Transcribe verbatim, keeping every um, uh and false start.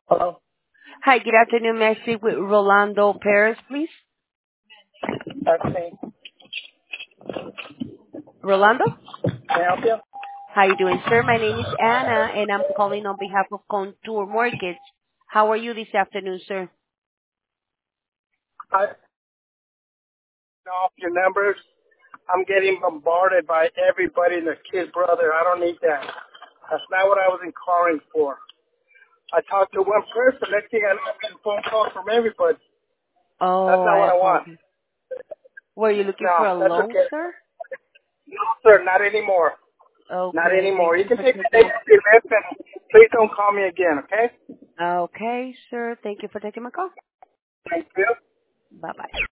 Hello? Hi, good afternoon. May I speak with Rolando Perez, please? That's me. Rolando? Can I help you? How you doing, sir? My name is Anna, and I'm calling on behalf of Contour Mortgage. How are you this afternoon, sir? I off your numbers. I'm getting bombarded by everybody and their kid brother. I don't need that. That's not what I was inquiring for. I talked to one person. Next thing I know, I'm getting phone calls from everybody. That's Oh, not I what I want. apologize. Were you looking No, for a that's loan, okay. sir? No, sir, not anymore. Not Okay, anymore. thank You you can for take the taking day my... off your list and please don't call me again, okay? Okay, sir. Thank you for taking my call. Thank you. Bye-bye.